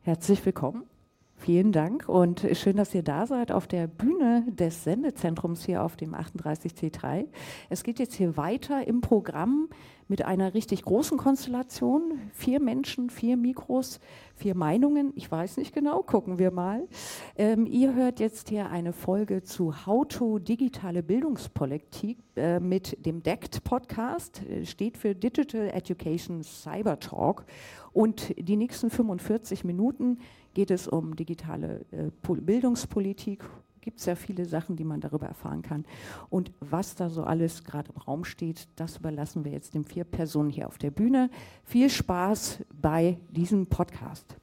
Herzlich willkommen. Vielen Dank und schön, dass ihr da seid auf der Bühne des Sendezentrums hier auf dem 38C3. Es geht jetzt hier weiter im Programm mit einer richtig großen Konstellation. 4 Menschen, 4 Mikros, 4 Meinungen. Ich weiß nicht genau, gucken wir mal. Ihr hört jetzt hier eine Folge zu How to Digitale Bildungspolitik mit dem DECT-Podcast. Steht für Digital Education Cyber Talk. Und die nächsten 45 Minuten geht es um digitale Bildungspolitik. Gibt es ja viele Sachen, die man darüber erfahren kann. Und was da so alles gerade im Raum steht, das überlassen wir jetzt den 4 Personen hier auf der Bühne. Viel Spaß bei diesem Podcast.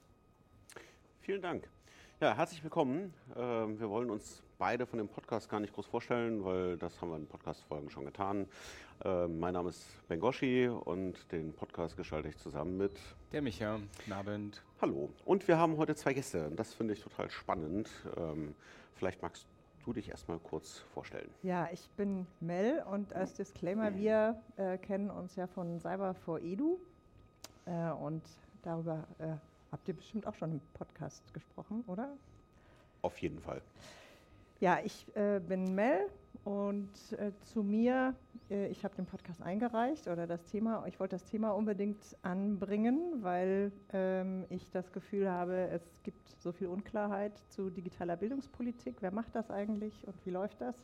Vielen Dank. Ja, herzlich willkommen. Wir wollen uns beide von dem Podcast gar nicht groß vorstellen, weil das haben wir in Podcast-Folgen schon getan. Mein Name ist Ben Goschi und den Podcast gestalte ich zusammen mit der Micha. Guten Abend. Hallo. Und wir haben heute 2 Gäste und das finde ich total spannend. Vielleicht magst du dich erstmal kurz vorstellen. Ja, ich bin Mel und als Disclaimer, wir kennen uns ja von Cyber4Edu und darüber habt ihr bestimmt auch schon im Podcast gesprochen, oder? Auf jeden Fall. Ja, ich bin Mel und zu mir, ich habe den Podcast eingereicht oder ich wollte das Thema unbedingt anbringen, weil ich das Gefühl habe, es gibt so viel Unklarheit zu digitaler Bildungspolitik. Wer macht das eigentlich und wie läuft das?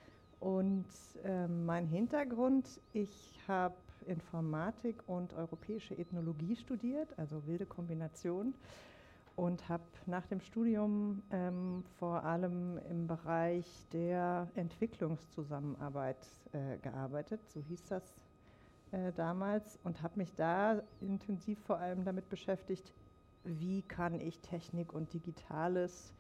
Und mein Hintergrund, ich habe Informatik und europäische Ethnologie studiert, also wilde Kombination. Und habe nach dem Studium vor allem im Bereich der Entwicklungszusammenarbeit gearbeitet, so hieß das damals, und habe mich da intensiv vor allem damit beschäftigt, wie kann ich Technik und Digitales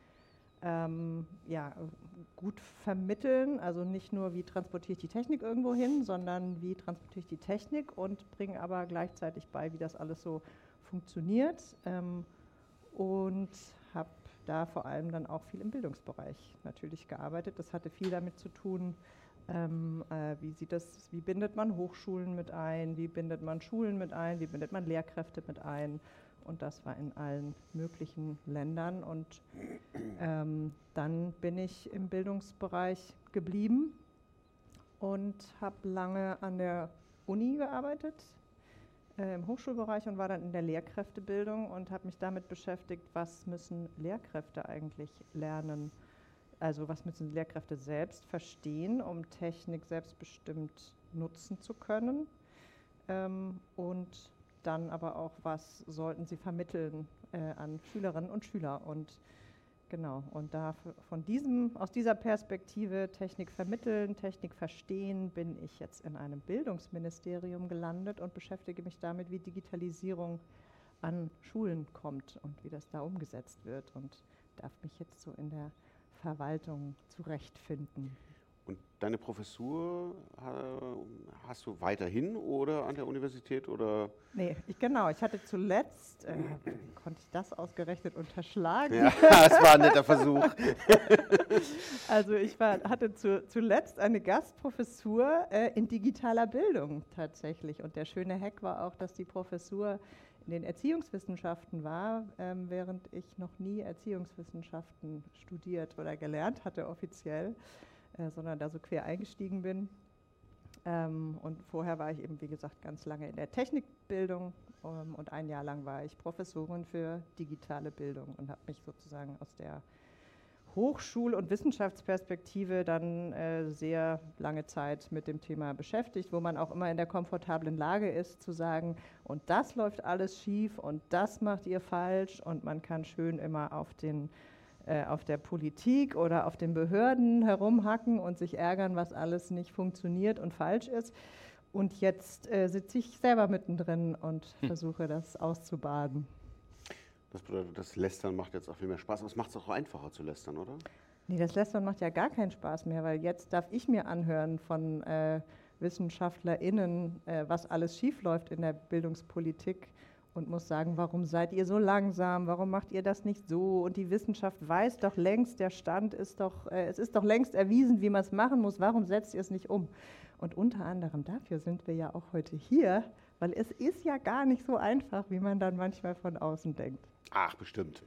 gut vermitteln, also nicht nur, wie transportiere ich die Technik irgendwo hin, sondern wie transportiere ich die Technik und bringe aber gleichzeitig bei, wie das alles so funktioniert. Und habe da vor allem dann auch viel im Bildungsbereich natürlich gearbeitet. Das hatte viel damit zu tun, wie bindet man Hochschulen mit ein, wie bindet man Schulen mit ein, wie bindet man Lehrkräfte mit ein. Und das war in allen möglichen Ländern. Und dann bin ich im Bildungsbereich geblieben und habe lange an der Uni gearbeitet, im Hochschulbereich, und war dann in der Lehrkräftebildung und habe mich damit beschäftigt, was müssen Lehrkräfte eigentlich lernen, also was müssen Lehrkräfte selbst verstehen, um Technik selbstbestimmt nutzen zu können, und dann aber auch, was sollten sie vermitteln an Schülerinnen und Schüler. Und genau, und da aus dieser Perspektive Technik vermitteln, Technik verstehen, bin ich jetzt in einem Bildungsministerium gelandet und beschäftige mich damit, wie Digitalisierung an Schulen kommt und wie das da umgesetzt wird, und darf mich jetzt so in der Verwaltung zurechtfinden. Und deine Professur hast du weiterhin oder an der Universität? Oder? Nee, ich hatte zuletzt, konnte ich das ausgerechnet unterschlagen? Ja, es war ein netter Versuch. Also ich hatte zuletzt eine Gastprofessur in digitaler Bildung tatsächlich. Und der schöne Hack war auch, dass die Professur in den Erziehungswissenschaften war, während ich noch nie Erziehungswissenschaften studiert oder gelernt hatte offiziell, sondern da so quer eingestiegen bin. Und vorher war ich eben, wie gesagt, ganz lange in der Technikbildung und ein Jahr lang war ich Professorin für digitale Bildung und habe mich sozusagen aus der Hochschul- und Wissenschaftsperspektive dann sehr lange Zeit mit dem Thema beschäftigt, wo man auch immer in der komfortablen Lage ist, zu sagen, und das läuft alles schief und das macht ihr falsch, und man kann schön immer auf der Politik oder auf den Behörden herumhacken und sich ärgern, was alles nicht funktioniert und falsch ist. Und jetzt sitze ich selber mittendrin und versuche, das auszubaden. Das bedeutet, das Lästern macht jetzt auch viel mehr Spaß, aber es macht es auch einfacher zu lästern, oder? Nee, das Lästern macht ja gar keinen Spaß mehr, weil jetzt darf ich mir anhören von WissenschaftlerInnen, was alles schiefläuft in der Bildungspolitik, und muss sagen, warum seid ihr so langsam, warum macht ihr das nicht so? Und die Wissenschaft weiß doch längst, es ist doch längst erwiesen, wie man es machen muss, warum setzt ihr es nicht um? Und unter anderem dafür sind wir ja auch heute hier, weil es ist ja gar nicht so einfach, wie man dann manchmal von außen denkt. Ach, bestimmt.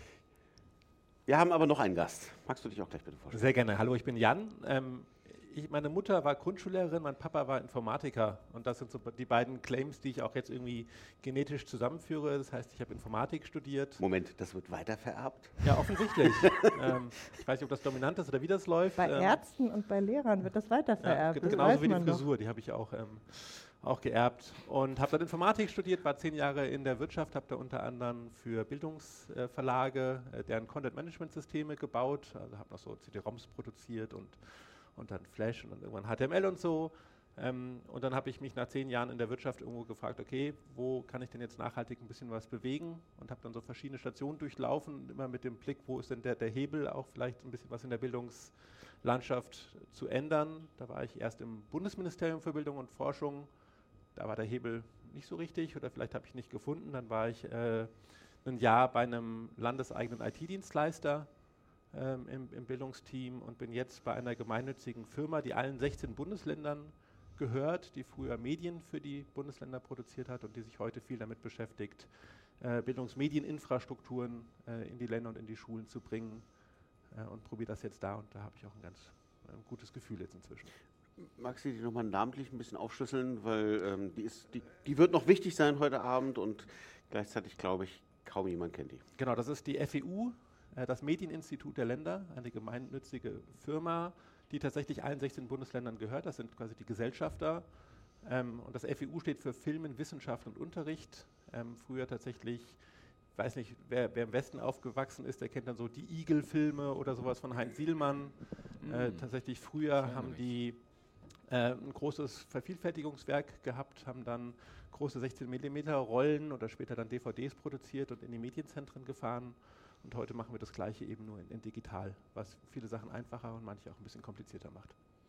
Wir haben aber noch einen Gast. Magst du dich auch gleich bitte vorstellen? Sehr gerne. Hallo, ich bin Jan. Meine Mutter war Grundschullehrerin, mein Papa war Informatiker. Und das sind so die beiden Claims, die ich auch jetzt irgendwie genetisch zusammenführe. Das heißt, ich habe Informatik studiert. Moment, das wird weitervererbt? Ja, offensichtlich. Ich weiß nicht, ob das dominant ist oder wie das läuft. Bei Ärzten und bei Lehrern wird das weitervererbt. Ja, genauso wie die Frisur, die habe ich auch geerbt. Und habe dann Informatik studiert, war 10 Jahre in der Wirtschaft, habe da unter anderem für Bildungsverlage deren Content-Management-Systeme gebaut. Also habe noch so CD-ROMs produziert und dann Flash und dann irgendwann HTML und so. Und dann habe ich mich nach 10 Jahren in der Wirtschaft irgendwo gefragt, okay, wo kann ich denn jetzt nachhaltig ein bisschen was bewegen? Und habe dann so verschiedene Stationen durchlaufen, immer mit dem Blick, wo ist denn der Hebel, auch vielleicht ein bisschen was in der Bildungslandschaft zu ändern. Da war ich erst im Bundesministerium für Bildung und Forschung. Da war der Hebel nicht so richtig oder vielleicht habe ich nicht gefunden. Dann war ich ein Jahr bei einem landeseigenen IT-Dienstleister im Bildungsteam und bin jetzt bei einer gemeinnützigen Firma, die allen 16 Bundesländern gehört, die früher Medien für die Bundesländer produziert hat und die sich heute viel damit beschäftigt, Bildungsmedieninfrastrukturen in die Länder und in die Schulen zu bringen und probiere das jetzt da und da habe ich auch ein ganz gutes Gefühl jetzt inzwischen. Magst du die nochmal namentlich ein bisschen aufschlüsseln, weil die wird noch wichtig sein heute Abend und gleichzeitig, glaube ich, kaum jemand kennt die. Genau, das ist die FEU, das Medieninstitut der Länder, eine gemeinnützige Firma, die tatsächlich allen 16 Bundesländern gehört. Das sind quasi die Gesellschafter. Und das FEU steht für Filmen, Wissenschaft und Unterricht. Früher tatsächlich, ich weiß nicht, wer im Westen aufgewachsen ist, der kennt dann so die Igel-Filme oder sowas von Heinz Sielmann. Tatsächlich früher haben die ein großes Vervielfältigungswerk gehabt, haben dann große 16 mm Rollen oder später dann DVDs produziert und in die Medienzentren gefahren. Und heute machen wir das Gleiche eben nur in digital, was viele Sachen einfacher und manche auch ein bisschen komplizierter macht.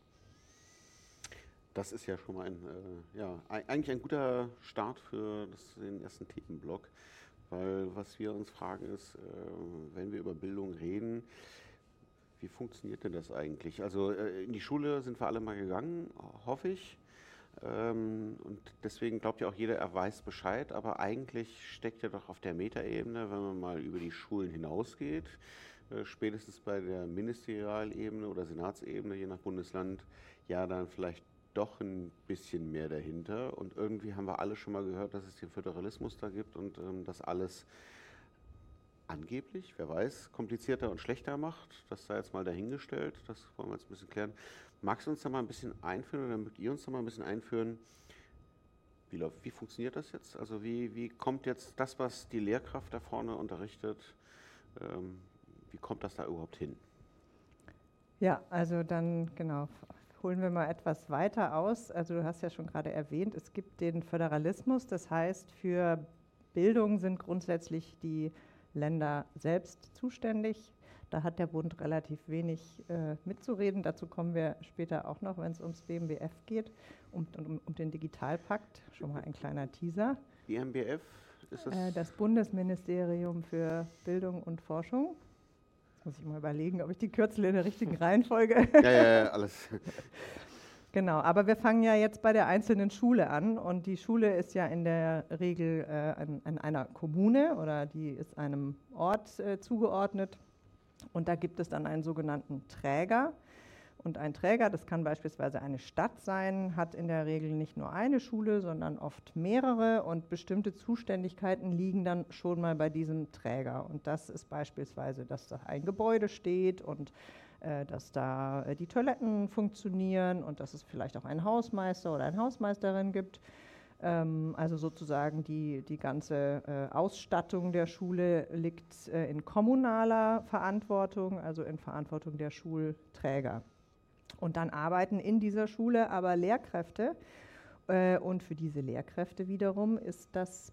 Das ist ja schon mal eigentlich ein guter Start für den ersten Themenblock, weil was wir uns fragen ist, wenn wir über Bildung reden, wie funktioniert denn das eigentlich? Also in die Schule sind wir alle mal gegangen, hoffe ich. Und deswegen glaubt ja auch jeder, er weiß Bescheid, aber eigentlich steckt ja doch auf der Metaebene, wenn man mal über die Schulen hinausgeht, spätestens bei der Ministerialebene oder Senatsebene, je nach Bundesland, ja dann vielleicht doch ein bisschen mehr dahinter. Und irgendwie haben wir alle schon mal gehört, dass es den Föderalismus da gibt und das alles angeblich, wer weiß, komplizierter und schlechter macht. Das sei jetzt mal dahingestellt, das wollen wir jetzt ein bisschen klären. Magst du uns da mal ein bisschen einführen oder mögt ihr uns da mal ein bisschen einführen, wie funktioniert das jetzt? Also wie kommt jetzt das, was die Lehrkraft da vorne unterrichtet, wie kommt das da überhaupt hin? Ja, also dann genau, holen wir mal etwas weiter aus. Also du hast ja schon gerade erwähnt, es gibt den Föderalismus, das heißt für Bildung sind grundsätzlich die Länder selbst zuständig. Da hat der Bund relativ wenig mitzureden. Dazu kommen wir später auch noch, wenn es ums BMBF geht, um den Digitalpakt. Schon mal ein kleiner Teaser. BMBF ist das? Das Bundesministerium für Bildung und Forschung. Jetzt muss ich mal überlegen, ob ich die Kürzel in der richtigen Reihenfolge. Ja, alles. Genau, aber wir fangen ja jetzt bei der einzelnen Schule an und die Schule ist ja in der Regel an einer Kommune oder die ist einem Ort zugeordnet und da gibt es dann einen sogenannten Träger und ein Träger, das kann beispielsweise eine Stadt sein, hat in der Regel nicht nur eine Schule, sondern oft mehrere und bestimmte Zuständigkeiten liegen dann schon mal bei diesem Träger und das ist beispielsweise, dass da ein Gebäude steht und dass da die Toiletten funktionieren und dass es vielleicht auch einen Hausmeister oder eine Hausmeisterin gibt. Also sozusagen die ganze Ausstattung der Schule liegt in kommunaler Verantwortung, also in Verantwortung der Schulträger. Und dann arbeiten in dieser Schule aber Lehrkräfte und für diese Lehrkräfte wiederum ist das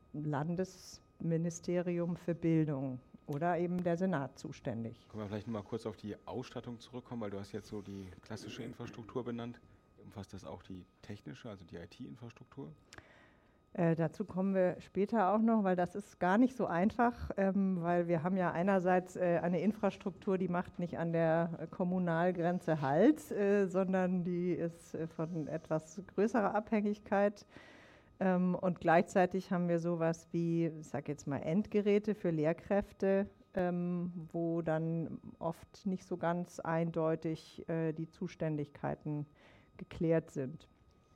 Landesministerium für Bildung oder eben der Senat zuständig. Können wir vielleicht noch mal kurz auf die Ausstattung zurückkommen, weil du hast jetzt so die klassische Infrastruktur benannt. Umfasst das auch die technische, also die IT-Infrastruktur? Dazu kommen wir später auch noch, weil das ist gar nicht so einfach, weil wir haben ja einerseits eine Infrastruktur, die macht nicht an der Kommunalgrenze Halt, sondern die ist von etwas größerer Abhängigkeit. Und gleichzeitig haben wir sowas wie, ich sage jetzt mal, Endgeräte für Lehrkräfte, wo dann oft nicht so ganz eindeutig die Zuständigkeiten geklärt sind.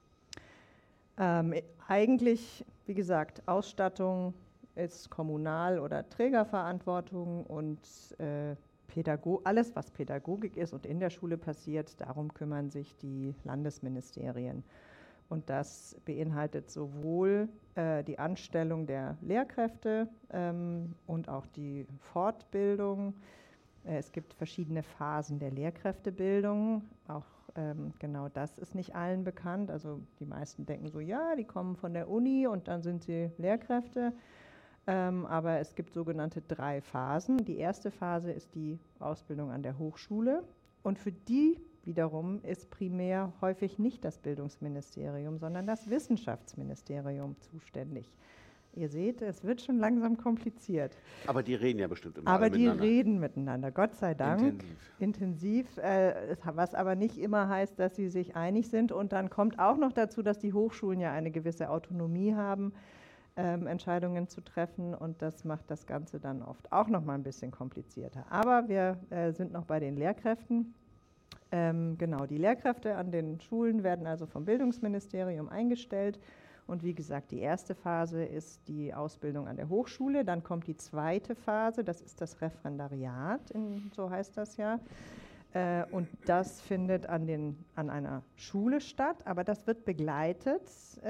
Eigentlich, wie gesagt, Ausstattung ist Kommunal- oder Trägerverantwortung und alles, was Pädagogik ist und in der Schule passiert, darum kümmern sich die Landesministerien. Und das beinhaltet sowohl die Anstellung der Lehrkräfte und auch die Fortbildung. Es gibt verschiedene Phasen der Lehrkräftebildung. Auch genau das ist nicht allen bekannt. Also die meisten denken so, ja, die kommen von der Uni und dann sind sie Lehrkräfte. Aber es gibt sogenannte 3 Phasen. Die erste Phase ist die Ausbildung an der Hochschule. Und für die wiederum ist primär häufig nicht das Bildungsministerium, sondern das Wissenschaftsministerium zuständig. Ihr seht, es wird schon langsam kompliziert. Aber die reden ja bestimmt immer Aber alle die miteinander. reden miteinander, Gott sei Dank. Intensiv. Was aber nicht immer heißt, dass sie sich einig sind. Und dann kommt auch noch dazu, dass die Hochschulen ja eine gewisse Autonomie haben, Entscheidungen zu treffen. Und das macht das Ganze dann oft auch noch mal ein bisschen komplizierter. Aber wir sind noch bei den Lehrkräften. Genau, die Lehrkräfte an den Schulen werden also vom Bildungsministerium eingestellt. Und wie gesagt, die erste Phase ist die Ausbildung an der Hochschule. Dann kommt die zweite Phase, das ist das Referendariat, so heißt das ja. Und das findet an einer Schule statt, aber das wird begleitet.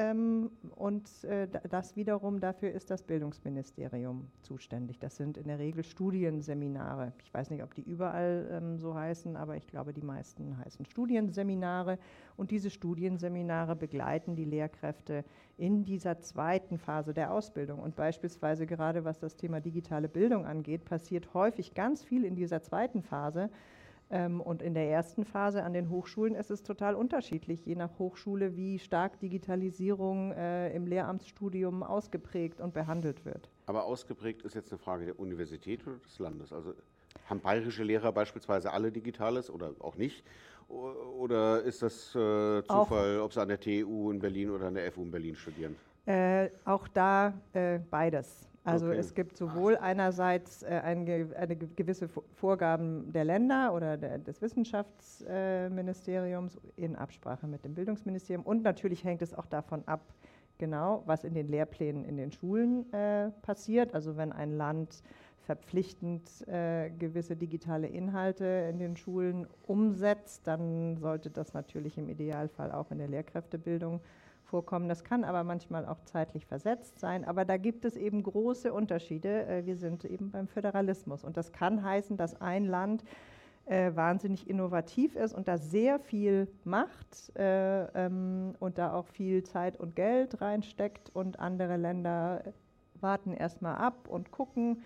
Das wiederum, dafür ist das Bildungsministerium zuständig. Das sind in der Regel Studienseminare. Ich weiß nicht, ob die überall so heißen, aber ich glaube, die meisten heißen Studienseminare. Und diese Studienseminare begleiten die Lehrkräfte in dieser zweiten Phase der Ausbildung. Und beispielsweise gerade was das Thema digitale Bildung angeht, passiert häufig ganz viel in dieser zweiten Phase. Und in der ersten Phase an den Hochschulen ist es total unterschiedlich, je nach Hochschule, wie stark Digitalisierung im Lehramtsstudium ausgeprägt und behandelt wird. Aber ausgeprägt ist jetzt eine Frage der Universität oder des Landes. Also haben bayerische Lehrer beispielsweise alle Digitales oder auch nicht? Oder ist das Zufall, ob sie an der TU in Berlin oder an der FU in Berlin studieren? Auch da beides. Also Okay. es gibt sowohl einerseits eine gewisse Vorgaben der Länder oder des Wissenschaftsministeriums in Absprache mit dem Bildungsministerium und natürlich hängt es auch davon ab, genau, was in den Lehrplänen in den Schulen passiert. Also wenn ein Land verpflichtend gewisse digitale Inhalte in den Schulen umsetzt, dann sollte das natürlich im Idealfall auch in der Lehrkräftebildung vorkommen. Das kann aber manchmal auch zeitlich versetzt sein, aber da gibt es eben große Unterschiede. Wir sind eben beim Föderalismus und das kann heißen, dass ein Land wahnsinnig innovativ ist und da sehr viel macht und da auch viel Zeit und Geld reinsteckt und andere Länder warten erstmal ab und gucken.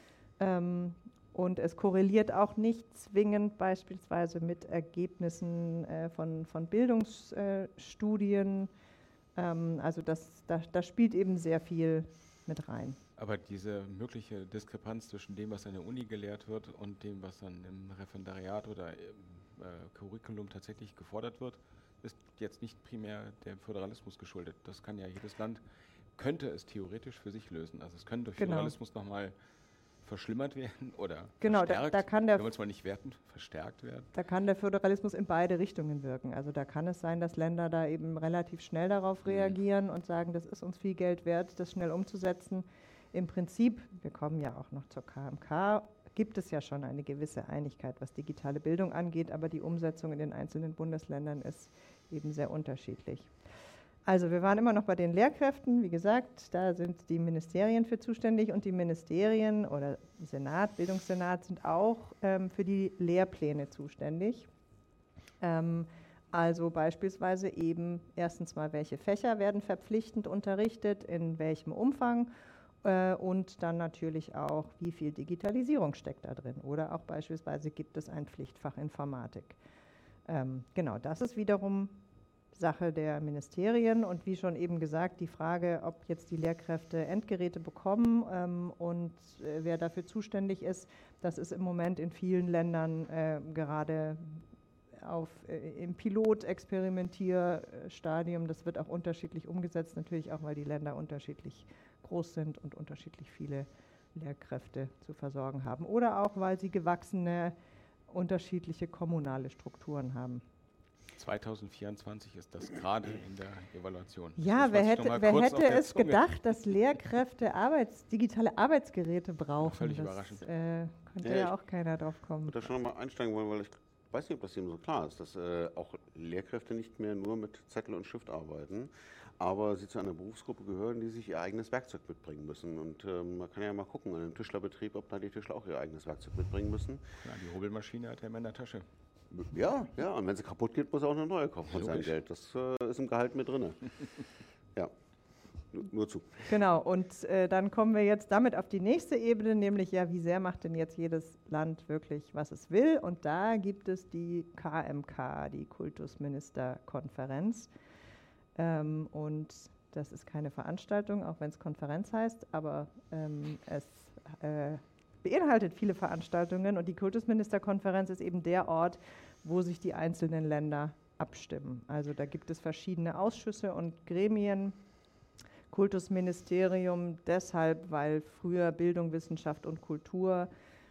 Und es korreliert auch nicht zwingend beispielsweise mit Ergebnissen von Bildungsstudien. Also da spielt eben sehr viel mit rein. Aber diese mögliche Diskrepanz zwischen dem, was an der Uni gelehrt wird und dem, was dann im Referendariat oder im Curriculum tatsächlich gefordert wird, ist jetzt nicht primär dem Föderalismus geschuldet. Das kann ja jedes Land, könnte es theoretisch für sich lösen. Also es könnte durch Föderalismus nochmal verschlimmert werden oder verstärkt, da kann wenn man es mal nicht werten, verstärkt werden. Da kann der Föderalismus in beide Richtungen wirken. Also da kann es sein, dass Länder da eben relativ schnell darauf reagieren und sagen, das ist uns viel Geld wert, das schnell umzusetzen. Im Prinzip, wir kommen ja auch noch zur KMK, gibt es ja schon eine gewisse Einigkeit, was digitale Bildung angeht, aber die Umsetzung in den einzelnen Bundesländern ist eben sehr unterschiedlich. Also wir waren immer noch bei den Lehrkräften, wie gesagt, da sind die Ministerien für zuständig und die Ministerien oder Senat, Bildungssenat sind auch für die Lehrpläne zuständig. Also beispielsweise eben erstens mal, welche Fächer werden verpflichtend unterrichtet, in welchem Umfang und dann natürlich auch, wie viel Digitalisierung steckt da drin oder auch beispielsweise gibt es ein Pflichtfach Informatik. Genau, das ist wiederum Sache der Ministerien und wie schon eben gesagt, die Frage, ob jetzt die Lehrkräfte Endgeräte bekommen und wer dafür zuständig ist, das ist im Moment in vielen Ländern gerade im Pilot-Experimentierstadium. Das wird auch unterschiedlich umgesetzt, natürlich auch, weil die Länder unterschiedlich groß sind und unterschiedlich viele Lehrkräfte zu versorgen haben. Oder auch, weil sie gewachsene, unterschiedliche kommunale Strukturen haben. 2024 ist das gerade in der Evaluation. Ja, wer hätte es gedacht, dass Lehrkräfte digitale Arbeitsgeräte brauchen? Völlig das überraschend. Könnte ja auch keiner drauf kommen. Ich würde da schon mal einsteigen wollen, weil ich weiß nicht, ob das jedem so klar ist, dass auch Lehrkräfte nicht mehr nur mit Zettel und Stift arbeiten, aber sie zu einer Berufsgruppe gehören, die sich ihr eigenes Werkzeug mitbringen müssen. Und man kann ja mal gucken an einem Tischlerbetrieb, ob da die Tischler auch ihr eigenes Werkzeug mitbringen müssen. Ja, die Hobelmaschine hat er immer in der Tasche. Ja, und wenn sie kaputt geht, muss er auch eine neue kaufen von seinem Geld. Das ist im Gehalt mit drin. Ja, nur zu. Genau, und dann kommen wir jetzt damit auf die nächste Ebene, nämlich wie sehr macht denn jetzt jedes Land wirklich, was es will? Und da gibt es die KMK, die Kultusministerkonferenz. Und das ist keine Veranstaltung, auch wenn es Konferenz heißt, aber es beinhaltet viele Veranstaltungen und die Kultusministerkonferenz ist eben der Ort, wo sich die einzelnen Länder abstimmen. Also da gibt es verschiedene Ausschüsse und Gremien. Kultusministerium deshalb, weil früher Bildung, Wissenschaft und Kultur,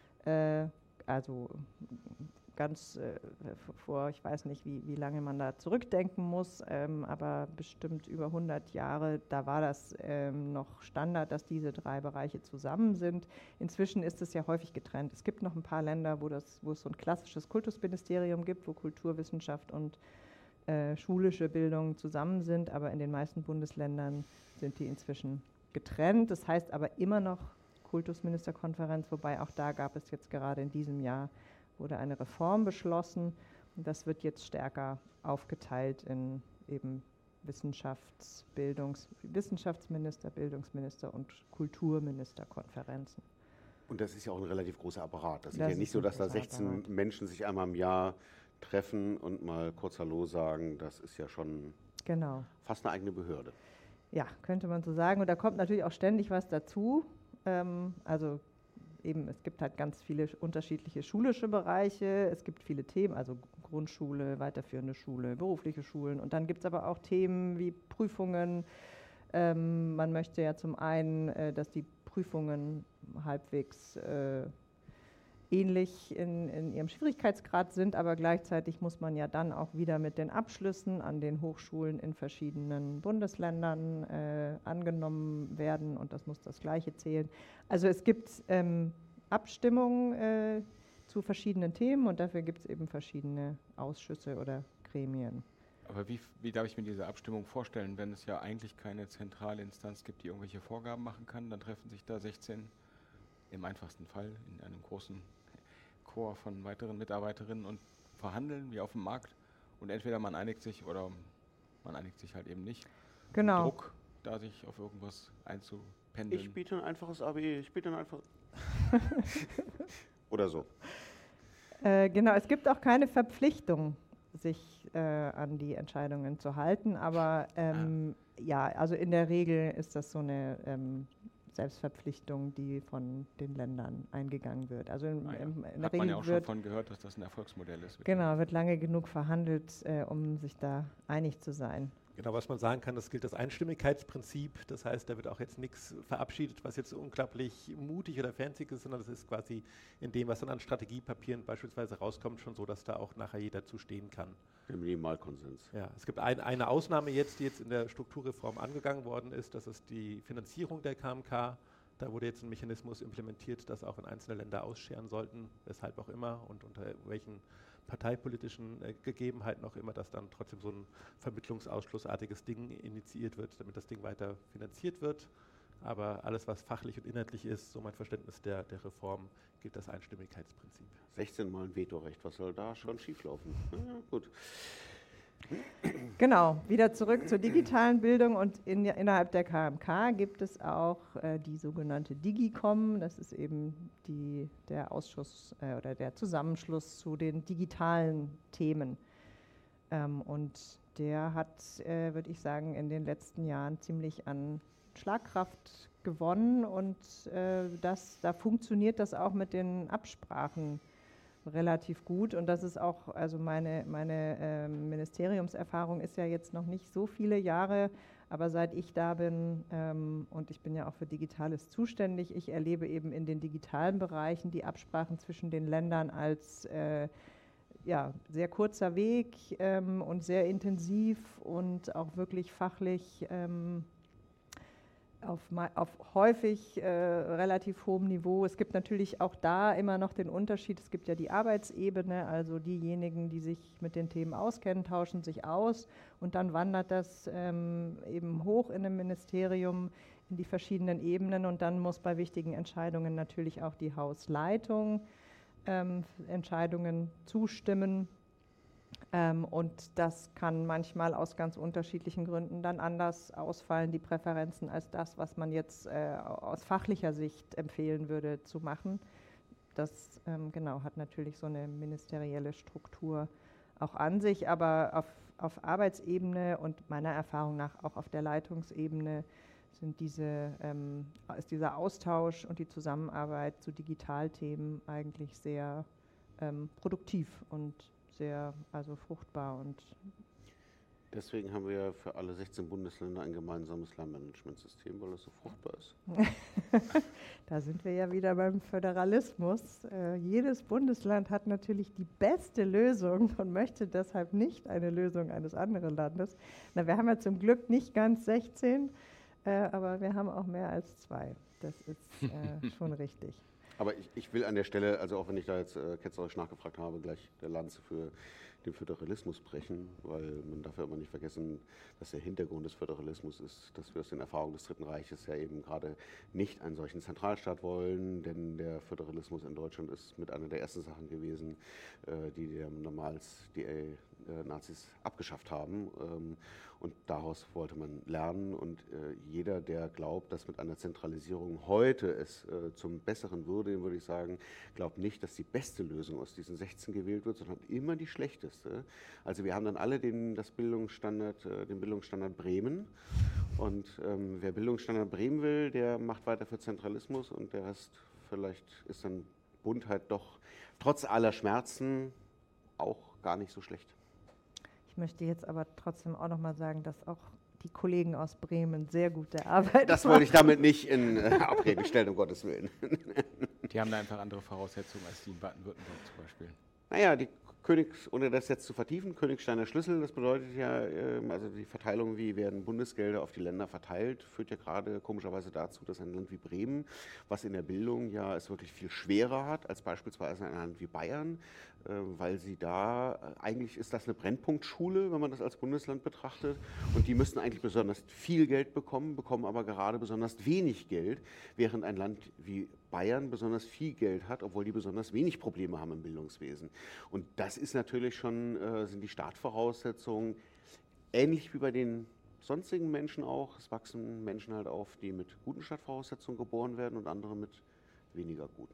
also ganz vor, ich weiß nicht, wie lange man da zurückdenken muss, aber bestimmt über 100 Jahre, da war das noch Standard, dass diese drei Bereiche zusammen sind. Inzwischen ist es ja häufig getrennt. Es gibt noch ein paar Länder, wo es so ein klassisches Kultusministerium gibt, wo Kultur, Wissenschaft und schulische Bildung zusammen sind, aber in den meisten Bundesländern sind die inzwischen getrennt. Das heißt aber immer noch Kultusministerkonferenz, wobei auch da gab es jetzt gerade in diesem Jahr wurde eine Reform beschlossen und das wird jetzt stärker aufgeteilt in eben Wissenschaftsminister, Bildungsminister und Kulturministerkonferenzen. Und das ist ja auch ein relativ großer Apparat. Das ist ja nicht so, dass da 16 Menschen sich einmal im Jahr treffen und mal kurz Hallo sagen. Das ist ja schon fast eine eigene Behörde. Ja, könnte man so sagen. Und da kommt natürlich auch ständig was dazu. Also eben, es gibt halt ganz viele unterschiedliche schulische Bereiche, es gibt viele Themen, also Grundschule, weiterführende Schule, berufliche Schulen und dann gibt es aber auch Themen wie Prüfungen. Man möchte ja zum einen, dass die Prüfungen halbwegs ähnlich in ihrem Schwierigkeitsgrad sind, aber gleichzeitig muss man ja dann auch wieder mit den Abschlüssen an den Hochschulen in verschiedenen Bundesländern angenommen werden und das muss das Gleiche zählen. Also es gibt Abstimmungen zu verschiedenen Themen und dafür gibt es eben verschiedene Ausschüsse oder Gremien. Aber wie darf ich mir diese Abstimmung vorstellen, wenn es ja eigentlich keine zentrale Instanz gibt, die irgendwelche Vorgaben machen kann, dann treffen sich da 16 im einfachsten Fall in einem großen Chor von weiteren Mitarbeiterinnen und verhandeln wie auf dem Markt und entweder man einigt sich oder man einigt sich halt eben nicht. Genau. Druck, da sich auf irgendwas einzupendeln. Ich biete ein einfaches ABE, ich biete ein einfaches... Oder so. Genau, es gibt auch keine Verpflichtung, sich an die Entscheidungen zu halten, aber ja, also in der Regel ist das so eine Selbstverpflichtung, die von den Ländern eingegangen wird. Also in der Hat Regel man ja auch schon von gehört, dass das ein Erfolgsmodell ist. Genau, wird lange genug verhandelt, um sich da einig zu sein. Genau, was man sagen kann, das gilt das Einstimmigkeitsprinzip. Das heißt, da wird auch jetzt nichts verabschiedet, was jetzt unglaublich mutig oder fancy ist, sondern das ist quasi in dem, was dann an Strategiepapieren beispielsweise rauskommt, schon so, dass da auch nachher jeder zu stehen kann. Der Minimalkonsens. Ja, es gibt eine Ausnahme jetzt, die jetzt in der Strukturreform angegangen worden ist. Das ist die Finanzierung der KMK. Da wurde jetzt ein Mechanismus implementiert, das auch in einzelne Länder ausscheren sollten, weshalb auch immer und unter welchen parteipolitischen Gegebenheiten auch immer, dass dann trotzdem so ein vermittlungsausschlussartiges Ding initiiert wird, damit das Ding weiter finanziert wird. Aber alles, was fachlich und inhaltlich ist, so mein Verständnis der Reform, gilt das Einstimmigkeitsprinzip. 16 Mal ein Vetorecht, was soll da schon schieflaufen? Ja, gut. Genau, wieder zurück zur digitalen Bildung und innerhalb der KMK gibt es auch die sogenannte DigiCom, das ist eben der Ausschuss oder der Zusammenschluss zu den digitalen Themen. Und der hat, würde ich sagen, in den letzten Jahren ziemlich an Schlagkraft gewonnen und da funktioniert das auch mit den Absprachen relativ gut. Und das ist auch, also meine Ministeriumserfahrung ist ja jetzt noch nicht so viele Jahre, aber seit ich da bin, und ich bin ja auch für Digitales zuständig, ich erlebe eben in den digitalen Bereichen die Absprachen zwischen den Ländern als sehr kurzer Weg und sehr intensiv und auch wirklich fachlich auf häufig relativ hohem Niveau. Es gibt natürlich auch da immer noch den Unterschied, es gibt ja die Arbeitsebene, also diejenigen, die sich mit den Themen auskennen, tauschen sich aus und dann wandert das eben hoch in einem Ministerium in die verschiedenen Ebenen und dann muss bei wichtigen Entscheidungen natürlich auch die Hausleitung Entscheidungen zustimmen. Und das kann manchmal aus ganz unterschiedlichen Gründen dann anders ausfallen, die Präferenzen, als das, was man jetzt aus fachlicher Sicht empfehlen würde zu machen. Das hat natürlich so eine ministerielle Struktur auch an sich, aber auf Arbeitsebene und meiner Erfahrung nach auch auf der Leitungsebene ist dieser Austausch und die Zusammenarbeit zu Digitalthemen eigentlich sehr produktiv und sehr fruchtbar. Und deswegen haben wir ja für alle 16 Bundesländer ein gemeinsames Lernmanagementsystem, weil es so fruchtbar ist. Da sind wir ja wieder beim Föderalismus. Jedes Bundesland hat natürlich die beste Lösung und möchte deshalb nicht eine Lösung eines anderen Landes. Wir haben ja zum Glück nicht ganz 16, aber wir haben auch mehr als 2. Das ist schon richtig. Aber ich will an der Stelle, also auch wenn ich da jetzt ketzerisch nachgefragt habe, gleich der Lanze für den Föderalismus brechen, weil man darf ja immer nicht vergessen, dass der Hintergrund des Föderalismus ist, dass wir aus den Erfahrungen des Dritten Reiches ja eben gerade nicht einen solchen Zentralstaat wollen, denn der Föderalismus in Deutschland ist mit einer der ersten Sachen gewesen, die damals die Nazis abgeschafft haben. Und daraus wollte man lernen und jeder, der glaubt, dass mit einer Zentralisierung heute es zum Besseren würde, dem würde ich sagen, glaubt nicht, dass die beste Lösung aus diesen 16 gewählt wird, sondern immer die schlechteste. Also wir haben dann alle den Bildungsstandard Bremen und wer Bildungsstandard Bremen will, der macht weiter für Zentralismus und der Rest vielleicht ist dann Bund halt doch trotz aller Schmerzen auch gar nicht so schlecht. Ich möchte jetzt aber trotzdem auch noch mal sagen, dass auch die Kollegen aus Bremen sehr gute Arbeit machen. Das wollte ich damit nicht in Abrede stellen, um Gottes Willen. Die haben da einfach andere Voraussetzungen als die in Baden-Württemberg zum Beispiel. Naja, ohne das jetzt zu vertiefen, Königsteiner Schlüssel, das bedeutet ja, also die Verteilung, wie werden Bundesgelder auf die Länder verteilt, führt ja gerade komischerweise dazu, dass ein Land wie Bremen, was in der Bildung ja es wirklich viel schwerer hat, als beispielsweise ein Land wie Bayern, weil sie da, eigentlich ist das eine Brennpunktschule, wenn man das als Bundesland betrachtet, und die müssten eigentlich besonders viel Geld bekommen aber gerade besonders wenig Geld, während ein Land wie Bayern besonders viel Geld hat, obwohl die besonders wenig Probleme haben im Bildungswesen. Und das ist natürlich schon, sind die Startvoraussetzungen ähnlich wie bei den sonstigen Menschen auch. Es wachsen Menschen halt auf, die mit guten Startvoraussetzungen geboren werden und andere mit weniger guten.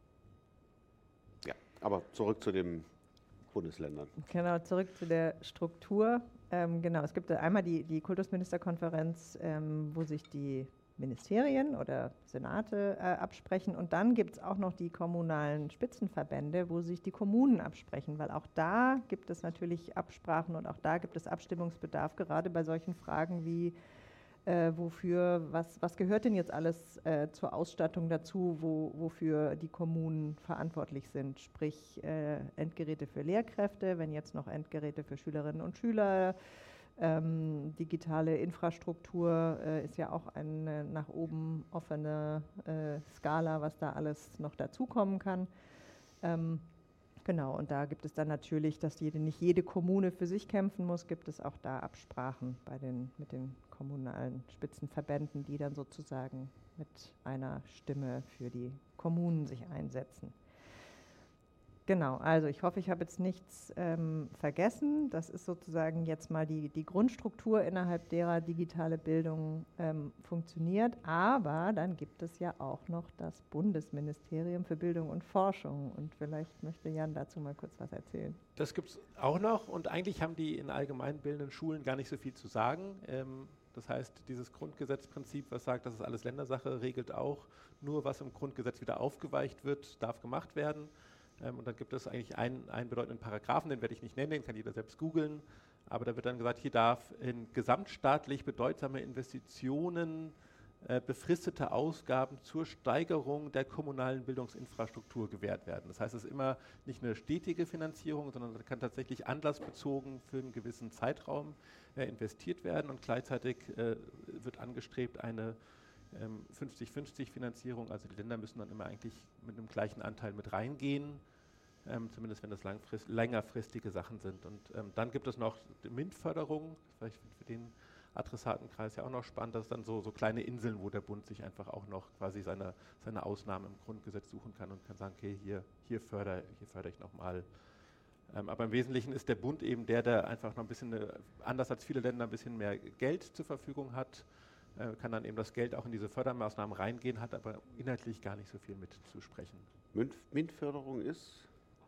Ja, aber zurück zu den Bundesländern. Genau, zurück zu der Struktur. Es gibt einmal die Kultusministerkonferenz, wo sich die Ministerien oder Senate absprechen. Und dann gibt es auch noch die kommunalen Spitzenverbände, wo sich die Kommunen absprechen, weil auch da gibt es natürlich Absprachen und auch da gibt es Abstimmungsbedarf, gerade bei solchen Fragen wie was gehört denn jetzt alles zur Ausstattung dazu, wofür die Kommunen verantwortlich sind, sprich Endgeräte für Lehrkräfte, wenn jetzt noch Endgeräte für Schülerinnen und Schüler, digitale Infrastruktur ist ja auch eine nach oben offene Skala, was da alles noch dazukommen kann. Und da gibt es dann natürlich, dass nicht jede Kommune für sich kämpfen muss, gibt es auch da Absprachen mit den kommunalen Spitzenverbänden, die dann sozusagen mit einer Stimme für die Kommunen sich einsetzen. Genau, also ich hoffe, ich habe jetzt nichts vergessen. Das ist sozusagen jetzt mal die Grundstruktur, innerhalb derer digitale Bildung funktioniert. Aber dann gibt es ja auch noch das Bundesministerium für Bildung und Forschung. Und vielleicht möchte Jan dazu mal kurz was erzählen. Das gibt es auch noch und eigentlich haben die in allgemeinbildenden Schulen gar nicht so viel zu sagen. Das heißt, dieses Grundgesetzprinzip, was sagt, das ist alles Ländersache, regelt auch, nur was im Grundgesetz wieder aufgeweicht wird, darf gemacht werden. Und dann gibt es eigentlich einen bedeutenden Paragraphen, den werde ich nicht nennen, den kann jeder selbst googeln. Aber da wird dann gesagt, hier darf in gesamtstaatlich bedeutsame Investitionen befristete Ausgaben zur Steigerung der kommunalen Bildungsinfrastruktur gewährt werden. Das heißt, es ist immer nicht eine stetige Finanzierung, sondern kann tatsächlich anlassbezogen für einen gewissen Zeitraum investiert werden und gleichzeitig wird angestrebt eine 50-50 Finanzierung, also die Länder müssen dann immer eigentlich mit einem gleichen Anteil mit reingehen, zumindest wenn das längerfristige Sachen sind. Und dann gibt es noch die MINT-Förderung, vielleicht für den Adressatenkreis ja auch noch spannend, das ist dann so kleine Inseln, wo der Bund sich einfach auch noch quasi seine Ausnahmen im Grundgesetz suchen kann und kann sagen, okay, hier fördere ich nochmal. Aber im Wesentlichen ist der Bund eben der einfach noch ein bisschen, anders als viele Länder, ein bisschen mehr Geld zur Verfügung hat, kann dann eben das Geld auch in diese Fördermaßnahmen reingehen, hat aber inhaltlich gar nicht so viel mitzusprechen. MINT-Förderung ist?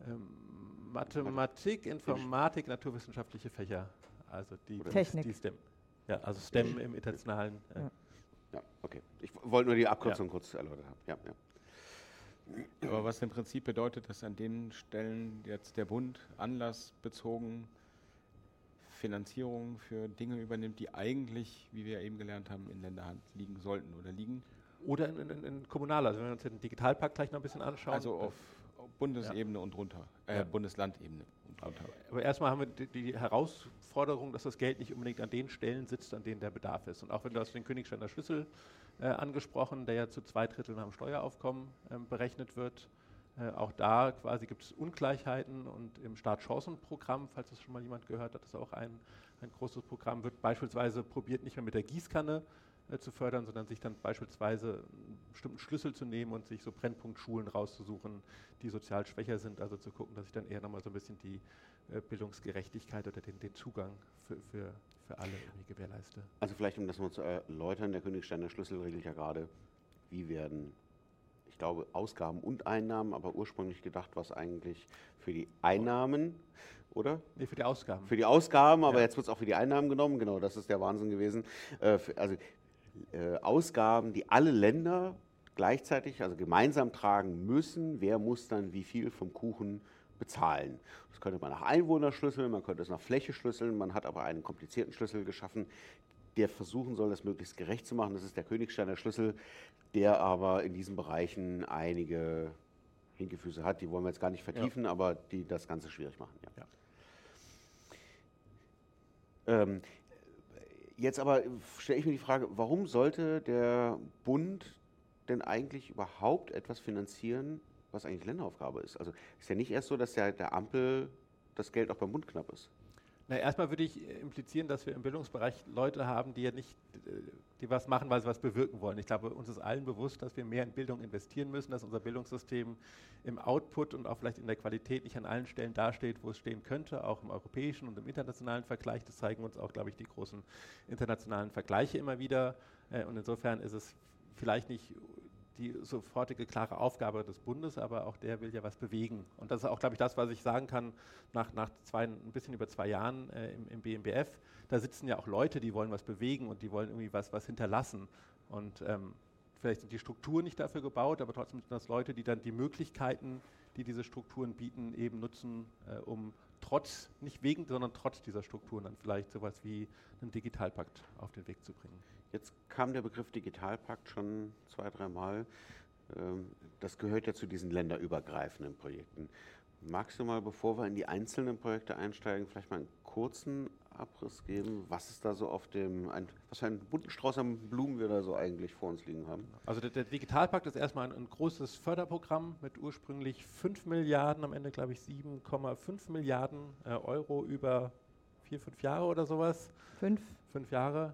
Mathematik, Informatik, naturwissenschaftliche Fächer, also die Technik. Die STEM. Ja, also STEM im internationalen. Ja, okay. Ich wollte nur die Abkürzung kurz erläutert haben. Ja. Aber was im Prinzip bedeutet, dass an den Stellen jetzt der Bund anlassbezogen Finanzierung für Dinge übernimmt, die eigentlich, wie wir eben gelernt haben, in Länderhand liegen sollten oder liegen? Oder in kommunaler, also wenn wir uns den Digitalpakt gleich noch ein bisschen anschauen. Also auf Bundesebene und runter, Bundeslandebene und runter. Aber erstmal haben wir die Herausforderung, dass das Geld nicht unbedingt an den Stellen sitzt, an denen der Bedarf ist. Und auch wenn du hast den Königsteiner Schlüssel angesprochen, der ja zu 2/3 nach dem Steueraufkommen berechnet wird. Auch da quasi gibt es Ungleichheiten und im Startchancenprogramm, falls das schon mal jemand gehört hat, ist auch ein großes Programm, wird beispielsweise probiert, nicht mehr mit der Gießkanne zu fördern, sondern sich dann beispielsweise einen bestimmten Schlüssel zu nehmen und sich so Brennpunktschulen rauszusuchen, die sozial schwächer sind, also zu gucken, dass ich dann eher nochmal so ein bisschen die Bildungsgerechtigkeit oder den Zugang für alle irgendwie gewährleiste. Also vielleicht, um das mal zu erläutern, der Königsteiner Schlüssel regelt ja gerade, wie werden, ich glaube, Ausgaben und Einnahmen, aber ursprünglich gedacht war es eigentlich für die Einnahmen, oder? Nee, für die Ausgaben. Für die Ausgaben, aber jetzt wird es auch für die Einnahmen genommen, genau, das ist der Wahnsinn gewesen. Ausgaben, die alle Länder gleichzeitig, also gemeinsam tragen müssen, wer muss dann wie viel vom Kuchen bezahlen. Das könnte man nach Einwohner schlüsseln, man könnte es nach Fläche schlüsseln, man hat aber einen komplizierten Schlüssel geschaffen, der versuchen soll, das möglichst gerecht zu machen. Das ist der Königsteiner Schlüssel, der aber in diesen Bereichen einige Hinkefüße hat, die wollen wir jetzt gar nicht vertiefen, aber die das Ganze schwierig machen. Ja. Jetzt aber stelle ich mir die Frage, warum sollte der Bund denn eigentlich überhaupt etwas finanzieren, was eigentlich Länderaufgabe ist? Also ist ja nicht erst so, dass der Ampel das Geld auch beim Bund knapp ist. Na, erstmal würde ich implizieren, dass wir im Bildungsbereich Leute haben, die ja nicht, die was machen, weil sie was bewirken wollen. Ich glaube, uns ist allen bewusst, dass wir mehr in Bildung investieren müssen, dass unser Bildungssystem im Output und auch vielleicht in der Qualität nicht an allen Stellen dasteht, wo es stehen könnte, auch im europäischen und im internationalen Vergleich. Das zeigen uns auch, glaube ich, die großen internationalen Vergleiche immer wieder. Und insofern ist es vielleicht nicht die sofortige, klare Aufgabe des Bundes, aber auch der will ja was bewegen. Und das ist auch, glaube ich, das, was ich sagen kann, nach ein bisschen über 2 Jahren im BMBF, da sitzen ja auch Leute, die wollen was bewegen und die wollen irgendwie was hinterlassen. Und vielleicht sind die Strukturen nicht dafür gebaut, aber trotzdem sind das Leute, die dann die Möglichkeiten, die diese Strukturen bieten, eben nutzen, um nicht wegen, sondern trotz dieser Strukturen dann vielleicht sowas wie einen Digitalpakt auf den Weg zu bringen. Jetzt kam der Begriff Digitalpakt schon 2-3 Mal. Das gehört ja zu diesen länderübergreifenden Projekten. Magst du mal, bevor wir in die einzelnen Projekte einsteigen, vielleicht mal einen kurzen Abriss geben, was ist da so was für einen bunten Strauß an Blumen wir da so eigentlich vor uns liegen haben? Also der Digitalpakt ist erstmal ein großes Förderprogramm mit ursprünglich 5 Milliarden, am Ende glaube ich 7,5 Milliarden Euro über 4-5 Jahre oder sowas. 5 Jahre.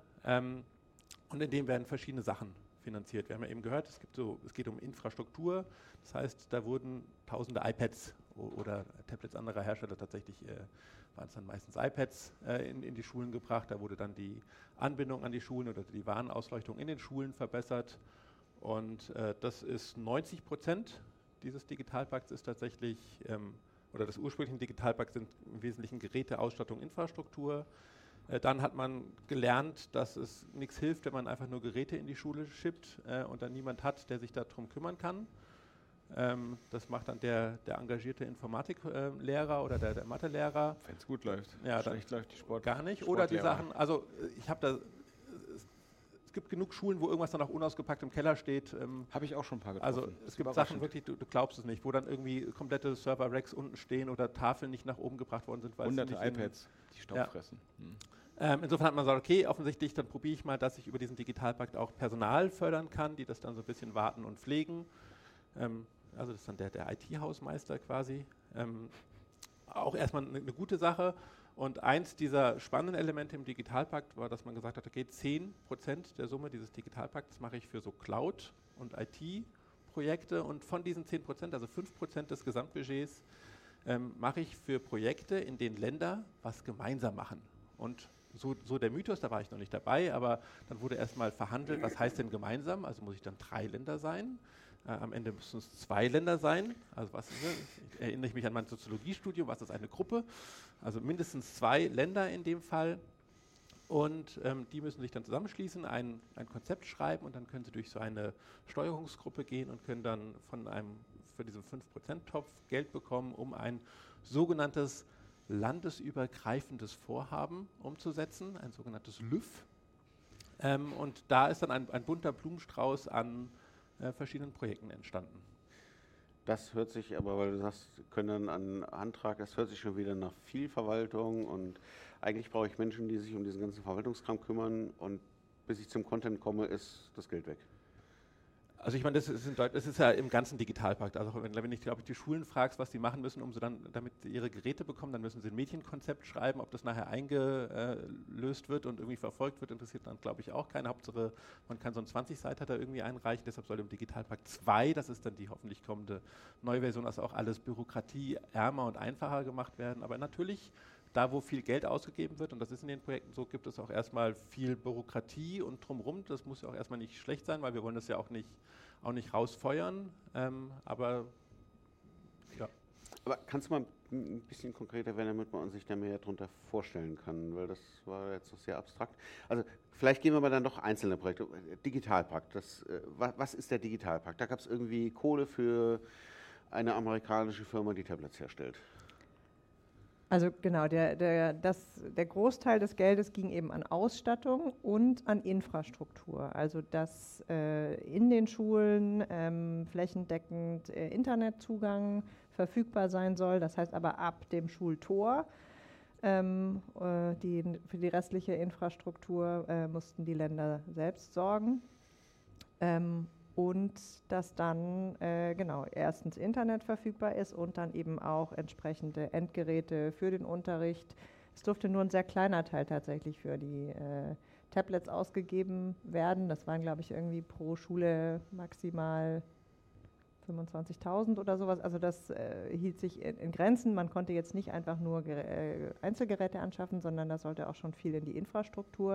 Und in dem werden verschiedene Sachen finanziert. Wir haben ja eben gehört, es geht um Infrastruktur. Das heißt, da wurden tausende iPads oder Tablets anderer Hersteller, tatsächlich waren es dann meistens iPads, in die Schulen gebracht. Da wurde dann die Anbindung an die Schulen oder die Warnausleuchtung in den Schulen verbessert. Und das ist 90% dieses Digitalpakts ist tatsächlich, oder des ursprünglichen Digitalpakts sind im Wesentlichen Geräte, Ausstattung, Infrastruktur. Dann hat man gelernt, dass es nichts hilft, wenn man einfach nur Geräte in die Schule schippt und dann niemand hat, der sich darum kümmern kann. Das macht dann der engagierte Informatiklehrer oder der Mathelehrer. Wenn es gut läuft. Ja, schlecht läuft die Sport. Gar nicht. Oder die Sportlehrer. Sachen, also es gibt genug Schulen, wo irgendwas dann auch unausgepackt im Keller steht. Habe ich auch schon ein paar getroffen. Also es gibt Sachen wirklich, du glaubst es nicht, wo dann irgendwie komplette Server-Racks unten stehen oder Tafeln nicht nach oben gebracht worden sind. Weil Hunderte nicht iPads, die Staub Ja. fressen. Insofern hat man gesagt, okay, offensichtlich, dann probiere ich mal, dass ich über diesen Digitalpakt auch Personal fördern kann, die das dann so ein bisschen warten und pflegen. Also das ist dann der IT-Hausmeister quasi. Auch erstmal eine gute Sache. Und eins dieser spannenden Elemente im Digitalpakt war, dass man gesagt hat, okay, 10% der Summe dieses Digitalpakts mache ich für so Cloud- und IT-Projekte. Und von diesen 10%, also 5% des Gesamtbudgets, mache ich für Projekte, in denen Länder was gemeinsam machen. Und so der Mythos, da war ich noch nicht dabei, aber dann wurde erstmal verhandelt, was heißt denn gemeinsam? Also muss ich dann 3 Länder sein? Am Ende müssen es 2 Länder sein. Also was ist das? Ich erinnere mich an mein Soziologiestudium, was ist eine Gruppe? Also mindestens 2 Länder in dem Fall. Und die müssen sich dann zusammenschließen, ein Konzept schreiben und dann können sie durch so eine Steuerungsgruppe gehen und können dann für diesen 5%-Topf Geld bekommen, um ein sogenanntes landesübergreifendes Vorhaben umzusetzen, ein sogenanntes LÜV. Und da ist dann ein bunter Blumenstrauß an verschiedenen Projekten entstanden. Das hört sich aber, weil du sagst, können einen Antrag, das hört sich schon wieder nach viel Verwaltung und eigentlich brauche ich Menschen, die sich um diesen ganzen Verwaltungskram kümmern und bis ich zum Content komme, ist das Geld weg. Also ich meine, das ist ja im ganzen Digitalpakt. Also wenn ich, glaube ich, die Schulen fragst, was die machen müssen, damit sie ihre Geräte bekommen, dann müssen sie ein Mädchenkonzept schreiben. Ob das nachher eingelöst wird und irgendwie verfolgt wird, interessiert dann, glaube ich, auch keine. Hauptsache, man kann so einen 20-Seiter da irgendwie einreichen. Deshalb soll im Digitalpakt 2, das ist dann die hoffentlich kommende neue Version, also auch alles bürokratieärmer und einfacher gemacht werden. Aber natürlich, da wo viel Geld ausgegeben wird, und das ist in den Projekten so, gibt es auch erstmal viel Bürokratie und drumherum. Das muss ja auch erstmal nicht schlecht sein, weil wir wollen das ja auch nicht rausfeuern. Aber ja. Aber kannst du mal ein bisschen konkreter werden, damit man sich da mehr darunter vorstellen kann, weil das war jetzt noch sehr abstrakt. Also vielleicht gehen wir mal dann doch einzelne Projekte. Digitalpakt, was ist der Digitalpakt? Da gab es irgendwie Kohle für eine amerikanische Firma, die Tablets herstellt. Also genau, der Großteil des Geldes ging eben an Ausstattung und an Infrastruktur. Also dass in den Schulen flächendeckend Internetzugang verfügbar sein soll. Das heißt aber ab dem Schultor. Für die restliche Infrastruktur mussten die Länder selbst sorgen. Und dass dann erstens Internet verfügbar ist und dann eben auch entsprechende Endgeräte für den Unterricht. Es durfte nur ein sehr kleiner Teil tatsächlich für die Tablets ausgegeben werden. Das waren, glaube ich, irgendwie pro Schule maximal 25.000 oder sowas. Also das hielt sich in Grenzen. Man konnte jetzt nicht einfach nur Einzelgeräte anschaffen, sondern da sollte auch schon viel in die Infrastruktur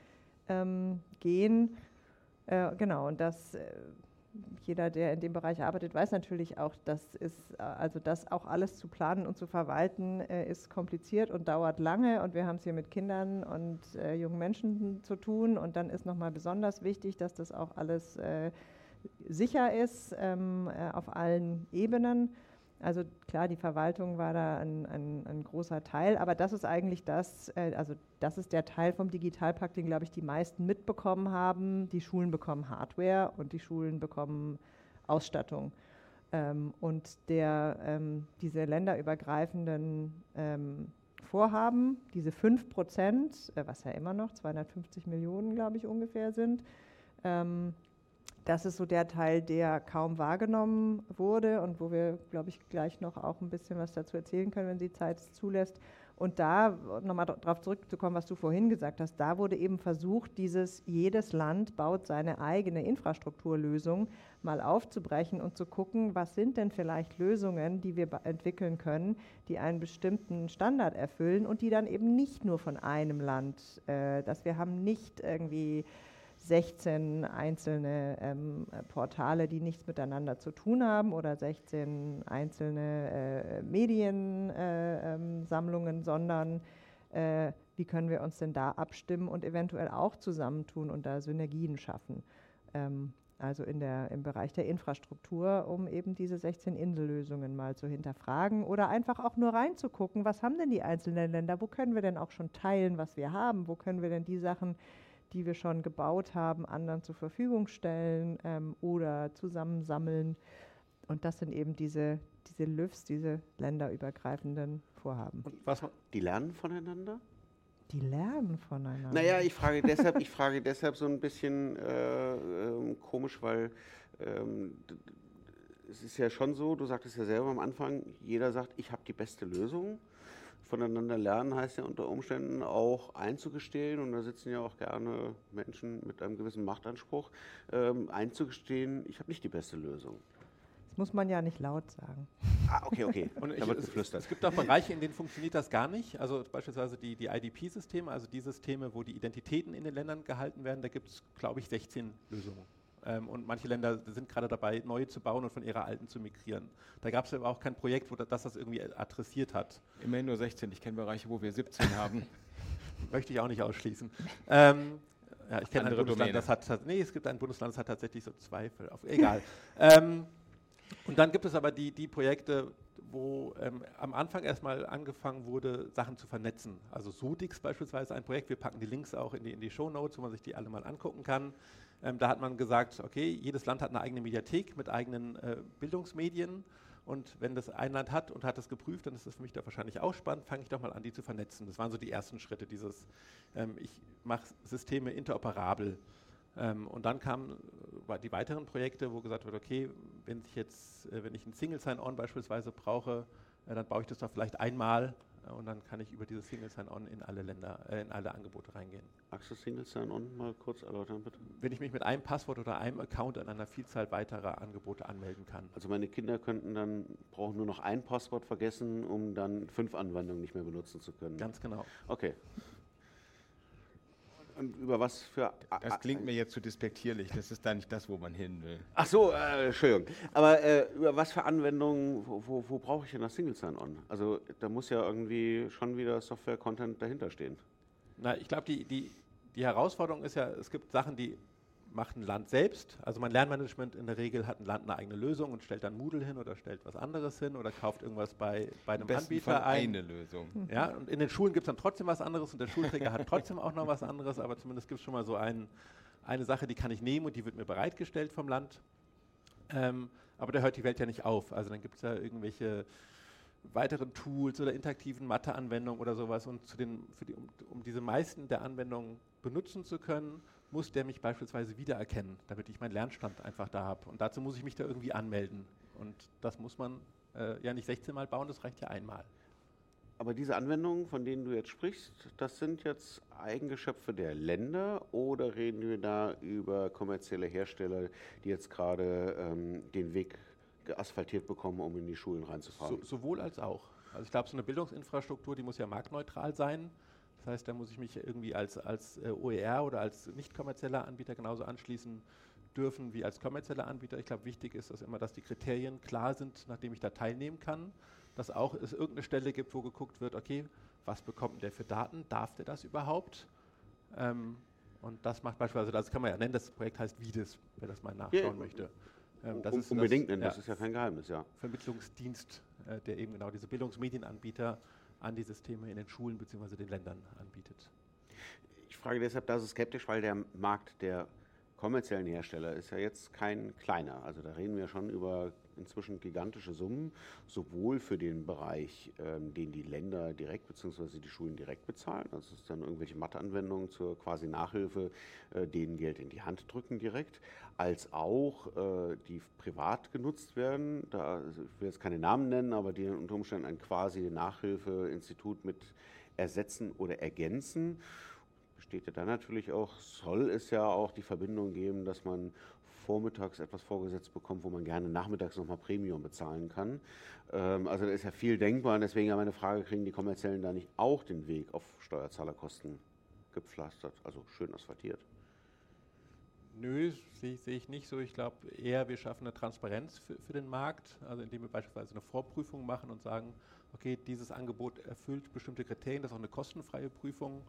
gehen. Genau, und jeder, der in dem Bereich arbeitet, weiß natürlich auch, das auch alles zu planen und zu verwalten, ist kompliziert und dauert lange. Und wir haben es hier mit Kindern und jungen Menschen zu tun. Und dann ist nochmal besonders wichtig, dass das auch alles sicher ist auf allen Ebenen. Also klar, die Verwaltung war da ein großer Teil, aber das ist eigentlich das ist der Teil vom Digitalpakt, den, glaube ich, die meisten mitbekommen haben. Die Schulen bekommen Hardware und die Schulen bekommen Ausstattung. Und diese länderübergreifenden Vorhaben, diese 5%, was ja immer noch 250 Millionen, glaube ich, ungefähr sind, das ist so der Teil, der kaum wahrgenommen wurde und wo wir, glaube ich, gleich noch auch ein bisschen was dazu erzählen können, wenn die Zeit es zulässt. Und da, nochmal darauf zurückzukommen, was du vorhin gesagt hast, da wurde eben versucht, jedes Land baut seine eigene Infrastrukturlösung mal aufzubrechen und zu gucken, was sind denn vielleicht Lösungen, die wir entwickeln können, die einen bestimmten Standard erfüllen und die dann eben nicht nur von einem Land, dass wir haben nicht irgendwie 16 einzelne Portale, die nichts miteinander zu tun haben oder 16 einzelne Mediensammlungen, sondern wie können wir uns denn da abstimmen und eventuell auch zusammentun und da Synergien schaffen. also im Bereich der Infrastruktur, um eben diese 16 Insellösungen mal zu hinterfragen oder einfach auch nur reinzugucken, was haben denn die einzelnen Länder, wo können wir denn auch schon teilen, was wir haben, wo können wir denn die Sachen, die wir schon gebaut haben, anderen zur Verfügung stellen oder zusammensammeln. Und das sind eben diese LÜFs, diese länderübergreifenden Vorhaben. Und Die lernen voneinander? Die lernen voneinander. Naja, ich frage deshalb so ein bisschen komisch, weil es ist ja schon so, du sagtest ja selber am Anfang, jeder sagt, ich habe die beste Lösung. Voneinander lernen heißt ja unter Umständen auch einzugestehen, und da sitzen ja auch gerne Menschen mit einem gewissen Machtanspruch, einzugestehen, ich habe nicht die beste Lösung. Das muss man ja nicht laut sagen. Ah, okay. Und Da wird geflüstert. es gibt auch Bereiche, in denen funktioniert das gar nicht. Also beispielsweise die IDP-Systeme, also die Systeme, wo die Identitäten in den Ländern gehalten werden, da gibt es, glaube ich, 16 Lösungen. Und manche Länder sind gerade dabei, neue zu bauen und von ihrer alten zu migrieren. Da gab es aber auch kein Projekt, das irgendwie adressiert hat. Immerhin nur 16. Ich kenne Bereiche, wo wir 17 haben. Möchte ich auch nicht ausschließen. Ja, ich kenne ein Andere Bundesland, Domäne. es gibt ein Bundesland, das hat tatsächlich so Zweifel. Egal. Und dann gibt es aber die Projekte, wo am Anfang erstmal angefangen wurde, Sachen zu vernetzen. Also Sodix beispielsweise ein Projekt, wir packen die Links auch in die Shownotes, wo man sich die alle mal angucken kann. Da hat man gesagt, okay, jedes Land hat eine eigene Mediathek mit eigenen Bildungsmedien, und wenn das ein Land hat und hat das geprüft, dann ist das für mich da wahrscheinlich auch spannend, fange ich doch mal an, die zu vernetzen. Das waren so die ersten Schritte, ich mache Systeme interoperabel. Und dann kamen die weiteren Projekte, wo gesagt wird, okay, wenn ich ein Single Sign-On beispielsweise brauche, dann baue ich das doch vielleicht einmal, und dann kann ich über dieses Single Sign-On in alle Länder, in alle Angebote reingehen. Magst du Single Sign-On mal kurz erläutern, bitte? Wenn ich mich mit einem Passwort oder einem Account an einer Vielzahl weiterer Angebote anmelden kann. Also meine Kinder brauchen nur noch ein Passwort vergessen, um dann 5 Anwendungen nicht mehr benutzen zu können. Ganz genau. Okay. Und über was für... Das klingt mir jetzt zu despektierlich. Das ist da nicht das, wo man hin will. Ach so, Entschuldigung. Aber über was für Anwendungen, wo brauche ich denn das Single Sign-On? Also da muss ja irgendwie schon wieder Software-Content dahinter stehen. Na, ich glaube, die Herausforderung ist ja, es gibt Sachen, die macht ein Land selbst. Also mein Lernmanagement in der Regel hat ein Land eine eigene Lösung und stellt dann Moodle hin oder stellt was anderes hin oder kauft irgendwas bei einem Anbieter ein. Eine Lösung. Ja, und in den Schulen gibt es dann trotzdem was anderes, und der Schulträger hat trotzdem auch noch was anderes, aber zumindest gibt es schon mal so eine Sache, die kann ich nehmen und die wird mir bereitgestellt vom Land. Aber da hört die Welt ja nicht auf. Also dann gibt es ja irgendwelche weiteren Tools oder interaktiven Mathe-Anwendungen oder sowas, und um diese meisten der Anwendungen benutzen zu können, muss der mich beispielsweise wiedererkennen, damit ich meinen Lernstand einfach da habe. Und dazu muss ich mich da irgendwie anmelden. Und das muss man ja nicht 16 Mal bauen, das reicht ja einmal. Aber diese Anwendungen, von denen du jetzt sprichst, das sind jetzt Eigengeschöpfe der Länder, oder reden wir da über kommerzielle Hersteller, die jetzt gerade den Weg asphaltiert bekommen, um in die Schulen reinzufahren? Sowohl als auch. Also ich glaube, so eine Bildungsinfrastruktur, die muss ja marktneutral sein. Das heißt, da muss ich mich irgendwie als OER oder als nicht kommerzieller Anbieter genauso anschließen dürfen wie als kommerzieller Anbieter. Ich glaube, wichtig ist dass die Kriterien klar sind, nachdem ich da teilnehmen kann. Dass auch es irgendeine Stelle gibt, wo geguckt wird, okay, was bekommt der für Daten? Darf der das überhaupt? Und das macht beispielsweise, das kann man ja nennen, das Projekt heißt VIDES, wer das mal nachschauen möchte. Das ist unbedingt nennen, das ist ja kein Geheimnis, ja. Vermittlungsdienst, der eben genau diese Bildungsmedienanbieter an die Systeme in den Schulen bzw. den Ländern anbietet. Ich frage deshalb da so skeptisch, weil der Markt der kommerziellen Hersteller ist ja jetzt kein kleiner. Also da reden wir schon über inzwischen gigantische Summen, sowohl für den Bereich, den die Länder direkt bzw. die Schulen direkt bezahlen, also es ist dann irgendwelche Matheanwendungen zur quasi Nachhilfe, denen Geld in die Hand drücken direkt, als auch die privat genutzt werden. Ich will jetzt keine Namen nennen, aber die unter Umständen ein quasi Nachhilfeinstitut mit ersetzen oder ergänzen. Besteht ja dann natürlich auch, soll es ja auch die Verbindung geben, dass man vormittags etwas vorgesetzt bekommt, wo man gerne nachmittags nochmal Premium bezahlen kann. Also da ist ja viel denkbar, und deswegen ja meine Frage, kriegen die Kommerziellen da nicht auch den Weg auf Steuerzahlerkosten gepflastert, also schön asphaltiert? Nö, sehe ich nicht so. Ich glaube eher, wir schaffen eine Transparenz für den Markt, also indem wir beispielsweise eine Vorprüfung machen und sagen, okay, dieses Angebot erfüllt bestimmte Kriterien, das ist auch eine kostenfreie Prüfung.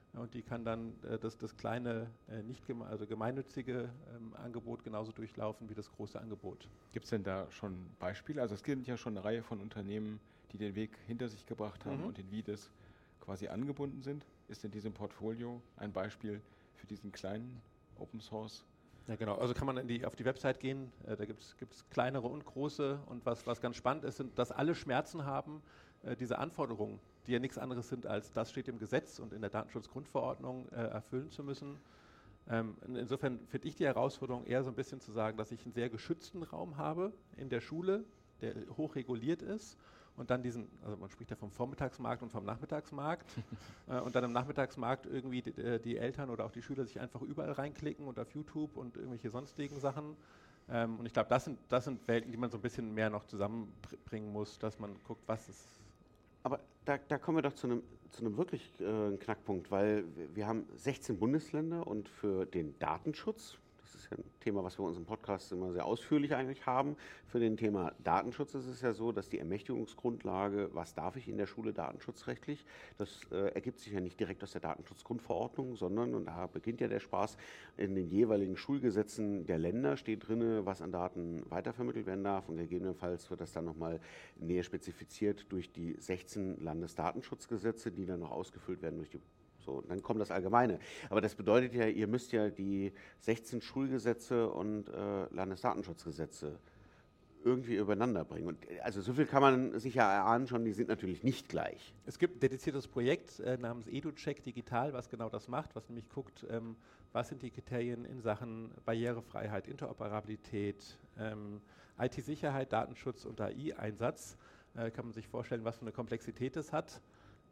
und die kann dann das kleine, also gemeinnützige Angebot genauso durchlaufen wie das große Angebot. Gibt es denn da schon Beispiele? Also es gibt ja schon eine Reihe von Unternehmen, die den Weg hinter sich gebracht haben und in Vides quasi angebunden sind. Ist in diesem Portfolio ein Beispiel für diesen kleinen Open Source? Ja, genau. Also kann man auf die Website gehen, da gibt es kleinere und große, und was ganz spannend ist, sind, dass alle Schmerzen haben, diese Anforderungen, die ja nichts anderes sind, als das steht im Gesetz und in der Datenschutzgrundverordnung erfüllen zu müssen. Insofern finde ich die Herausforderung eher so ein bisschen zu sagen, dass ich einen sehr geschützten Raum habe in der Schule, der hoch reguliert ist, und dann also man spricht ja vom Vormittagsmarkt und vom Nachmittagsmarkt, und dann im Nachmittagsmarkt irgendwie die Eltern oder auch die Schüler sich einfach überall reinklicken und auf YouTube und irgendwelche sonstigen Sachen. Und ich glaube, das sind Welten, die man so ein bisschen mehr noch zusammenbringen muss, dass man guckt, was ist. Aber da kommen wir doch zu einem wirklich Knackpunkt, weil wir haben 16 Bundesländer und für den Datenschutz, das ist ja ein Thema, was wir in unserem Podcast immer sehr ausführlich eigentlich haben, für den Thema Datenschutz ist es ja so, dass die Ermächtigungsgrundlage, was darf ich in der Schule datenschutzrechtlich, das ergibt sich ja nicht direkt aus der Datenschutzgrundverordnung, sondern, und da beginnt ja der Spaß, in den jeweiligen Schulgesetzen der Länder steht drin, was an Daten weitervermittelt werden darf, und gegebenenfalls wird das dann nochmal näher spezifiziert durch die 16 Landesdatenschutzgesetze, die dann noch ausgefüllt werden durch die. So, dann kommt das Allgemeine. Aber das bedeutet ja, ihr müsst ja die 16 Schulgesetze und Landesdatenschutzgesetze irgendwie übereinander bringen. Und also so viel kann man sich ja erahnen schon, die sind natürlich nicht gleich. Es gibt ein dediziertes Projekt namens EduCheck Digital, was genau das macht, was nämlich guckt, was sind die Kriterien in Sachen Barrierefreiheit, Interoperabilität, IT-Sicherheit, Datenschutz und AI-Einsatz. Kann man sich vorstellen, was für eine Komplexität das hat.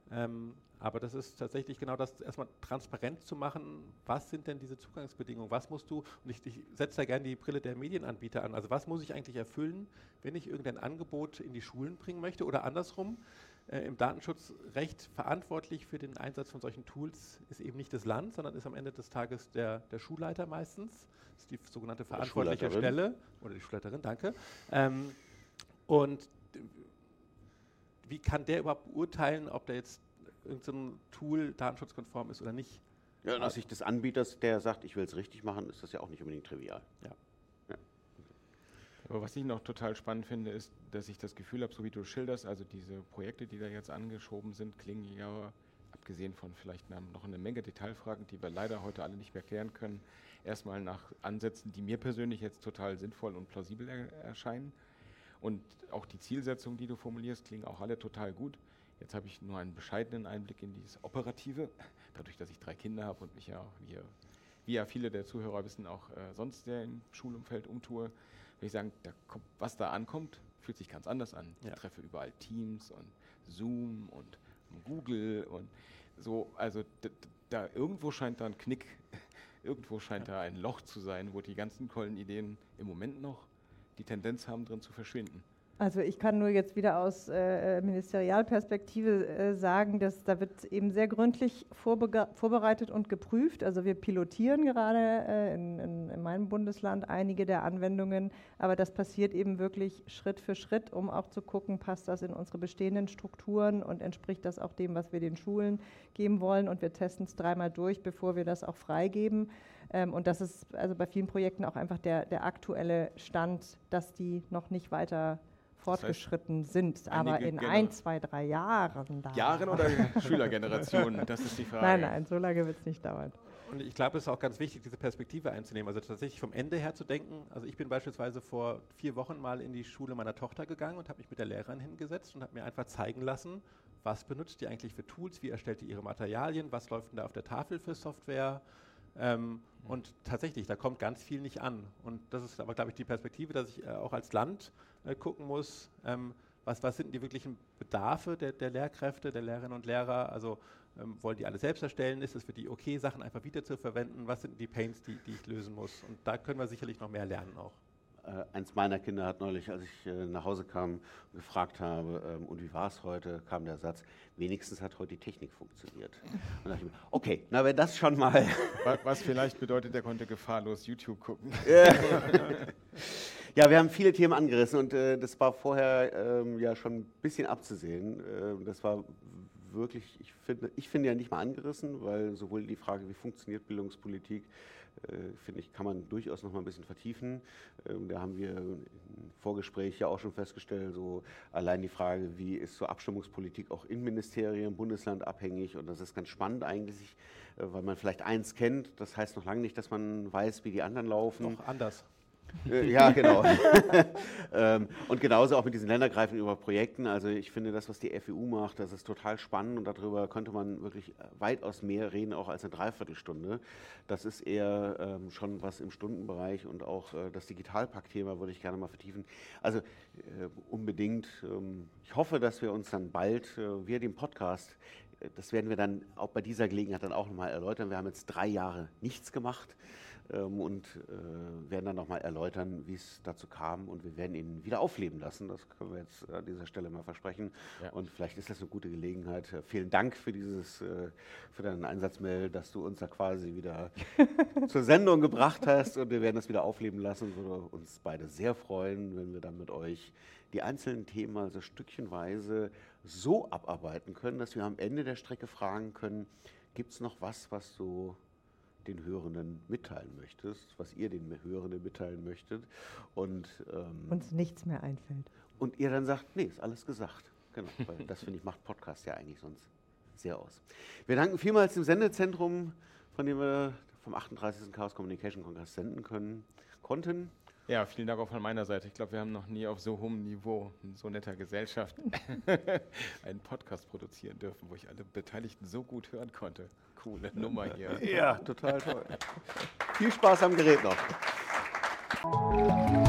Aber das ist tatsächlich genau das, erstmal transparent zu machen, was sind denn diese Zugangsbedingungen, was musst du, und ich setze da gerne die Brille der Medienanbieter an, also was muss ich eigentlich erfüllen, wenn ich irgendein Angebot in die Schulen bringen möchte, oder andersrum, im Datenschutzrecht verantwortlich für den Einsatz von solchen Tools ist eben nicht das Land, sondern ist am Ende des Tages der Schulleiter meistens, das ist die sogenannte verantwortliche Stelle, oder die Schulleiterin, danke, und wie kann der überhaupt beurteilen, ob der jetzt irgendein Tool datenschutzkonform ist oder nicht? Ja, und aus Sicht des Anbieters, der sagt, ich will es richtig machen, ist das ja auch nicht unbedingt trivial. Ja. Ja. Aber was ich noch total spannend finde, ist, dass ich das Gefühl habe, so wie du schilderst, also diese Projekte, die da jetzt angeschoben sind, klingen ja, abgesehen von vielleicht noch eine Menge Detailfragen, die wir leider heute alle nicht mehr klären können, erstmal nach Ansätzen, die mir persönlich jetzt total sinnvoll und plausibel erscheinen. Und auch die Zielsetzungen, die du formulierst, klingen auch alle total gut. Jetzt habe ich nur einen bescheidenen Einblick in dieses Operative, dadurch, dass ich 3 Kinder habe und mich ja, wie ja viele der Zuhörer wissen, auch sonst sehr im Schulumfeld umtue, würde ich sagen, was da ankommt, fühlt sich ganz anders an. Ja. Ich treffe überall Teams und Zoom und Google und so, also da irgendwo scheint da ein Knick, irgendwo scheint da ein Loch zu sein, wo die ganzen tollen Ideen im Moment noch die Tendenz haben, drin zu verschwinden. Also ich kann nur jetzt wieder aus Ministerialperspektive sagen, dass da wird eben sehr gründlich vorbereitet und geprüft. Also wir pilotieren gerade in meinem Bundesland einige der Anwendungen, aber das passiert eben wirklich Schritt für Schritt, um auch zu gucken, passt das in unsere bestehenden Strukturen und entspricht das auch dem, was wir den Schulen geben wollen, und wir testen es 3-mal durch, bevor wir das auch freigeben. Und das ist also bei vielen Projekten auch einfach der aktuelle Stand, dass die noch nicht weiter fortgeschritten sind, aber in 1, 2, 3 Jahren. Jahren oder Schülergenerationen, das ist die Frage. Nein, so lange wird es nicht dauern. Und ich glaube, es ist auch ganz wichtig, diese Perspektive einzunehmen, also tatsächlich vom Ende her zu denken. Also ich bin beispielsweise vor 4 Wochen mal in die Schule meiner Tochter gegangen und habe mich mit der Lehrerin hingesetzt und habe mir einfach zeigen lassen, was benutzt die eigentlich für Tools, wie erstellt die ihre Materialien, was läuft denn da auf der Tafel für Software. Und tatsächlich, da kommt ganz viel nicht an. Und das ist aber, glaube ich, die Perspektive, dass ich auch als Land gucken muss, was sind die wirklichen Bedarfe der Lehrkräfte, der Lehrerinnen und Lehrer. Also wollen die alle selbst erstellen? Ist es für die okay, Sachen einfach wieder zu verwenden? Was sind die Pains, die ich lösen muss? Und da können wir sicherlich noch mehr lernen auch. Eins meiner Kinder hat neulich, als ich nach Hause kam und gefragt habe, und wie war es heute, kam der Satz, wenigstens hat heute die Technik funktioniert. Und da dachte ich mir, okay, na wenn das schon mal... Was vielleicht bedeutet, er konnte gefahrlos YouTube gucken. Ja, wir haben viele Themen angerissen und das war vorher ja schon ein bisschen abzusehen. Das war wirklich, ich finde ja nicht mal angerissen, weil sowohl die Frage, wie funktioniert Bildungspolitik, finde ich, kann man durchaus noch mal ein bisschen vertiefen. Da haben wir im Vorgespräch ja auch schon festgestellt, so allein die Frage, wie ist so Abstimmungspolitik auch in Ministerien, Bundesland abhängig, und das ist ganz spannend eigentlich, weil man vielleicht eins kennt, das heißt noch lange nicht, dass man weiß, wie die anderen laufen. Noch anders. Ja, genau. Und genauso auch mit diesen ländergreifenden Projekten. Also ich finde, das, was die FEU macht, das ist total spannend, und darüber könnte man wirklich weitaus mehr reden, auch als eine Dreiviertelstunde. Das ist eher schon was im Stundenbereich, und auch das Digitalpakt-Thema würde ich gerne mal vertiefen. Also unbedingt. Ich hoffe, dass wir uns dann bald via den Podcast, das werden wir dann auch bei dieser Gelegenheit dann auch nochmal erläutern. Wir haben jetzt 3 Jahre nichts gemacht. Und werden dann nochmal erläutern, wie es dazu kam, und wir werden ihn wieder aufleben lassen. Das können wir jetzt an dieser Stelle mal versprechen. Ja. Und vielleicht ist das eine gute Gelegenheit. Vielen Dank für deinen Einsatz, Mel, dass du uns da quasi wieder zur Sendung gebracht hast, und wir werden das wieder aufleben lassen. Würde uns beide sehr freuen, wenn wir dann mit euch die einzelnen Themen also stückchenweise so abarbeiten können, dass wir am Ende der Strecke fragen können, gibt es noch was du den Hörenden mitteilen möchtest, was ihr den Hörenden mitteilen möchtet, und uns nichts mehr einfällt. Und ihr dann sagt, nee, ist alles gesagt. Genau, weil das, finde ich, macht Podcast ja eigentlich sonst sehr aus. Wir danken vielmals dem Sendezentrum, von dem wir vom 38. Chaos Communication Kongress senden konnten. Ja, vielen Dank auch von meiner Seite. Ich glaube, wir haben noch nie auf so hohem Niveau, in so netter Gesellschaft, einen Podcast produzieren dürfen, wo ich alle Beteiligten so gut hören konnte. Coole Nummer hier. Ja, total toll. Viel Spaß am Gerät noch.